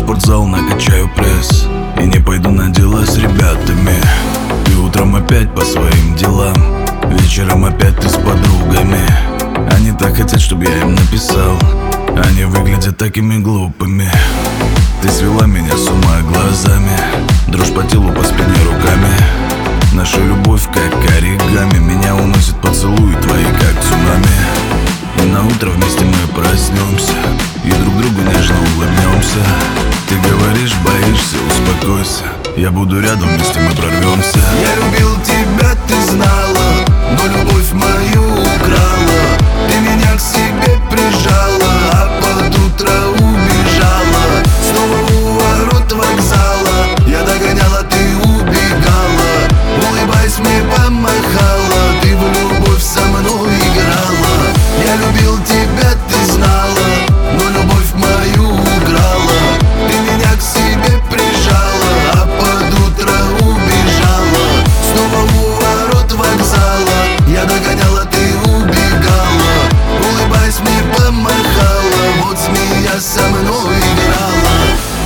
спортзал, накачаю пресс и не пойду на дела с ребятами. И утром опять по своим делам, вечером опять ты с подругами. Они так хотят, чтобы я им написал, они выглядят такими глупыми. Ты свела меня с ума глазами, дрожь по телу, по спине, руками. Наша любовь как оригами, меня уносит поцелуи твои, как цунами. И на утро вместе мы проснемся и друг другу нежно улыбнемся. Ты говоришь, боишься, успокойся, я буду рядом, вместе мы прорвемся. Я любил тебя, ты знала, но любовь мою украла. Ты меня к себе прижала, а под утро убежала. Снова у ворот вокзала я догоняла, ты убегала. Улыбаясь, мне помахала, ты в любовь со мной играла. Я любил тебя, ты знала, но любовь мою украла. Ты меня к себе прижала, а под утро убежала. Снова у ворот вокзала я догоняла, ты убегала. Улыбаясь, мне помахала, вот змея со мной играла.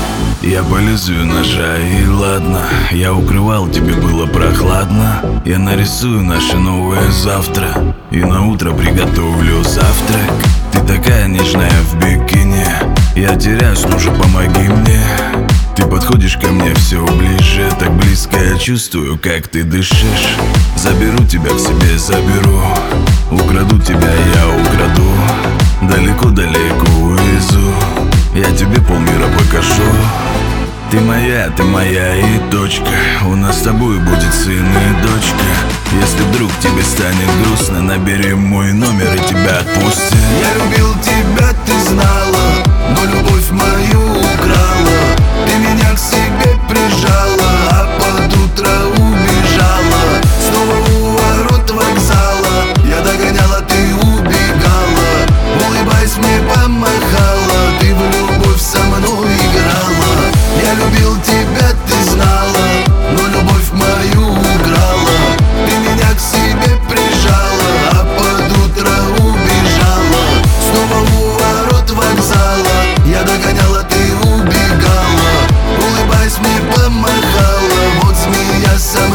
Я по лезвию ножа, и ладно, я укрывал, тебе было прохладно. Я нарисую наше новое завтра и на утро приготовлю завтрак. Ты такая нежная в бикини, я теряюсь, ну же помоги мне. Ты подходишь ко мне все ближе, так близко я чувствую, как ты дышишь. Заберу тебя к себе, заберу, украду тебя, я украду. Далеко-далеко увезу, я тебе полмира покажу. Ты моя и точка, у нас с тобой будет сын и дочка. Если вдруг тебе станет грустно, набери мой номер и тебя отпустят. Я любил тебя, ты знала, но любовь мою украла. Ты меня к себе прижала, а под утро убежала. Снова у ворот вокзала я догоняла, ты убегала. Улыбаясь, мне помахала, ты в любовь со мной играла. Я любил тебя, ты знала, но любовь мою украла. Ты меня к себе прижала, а под утро убежала. Снова у ворот вокзала я догоняла, ты убегала. Улыбаясь, мне помахала, вот змея со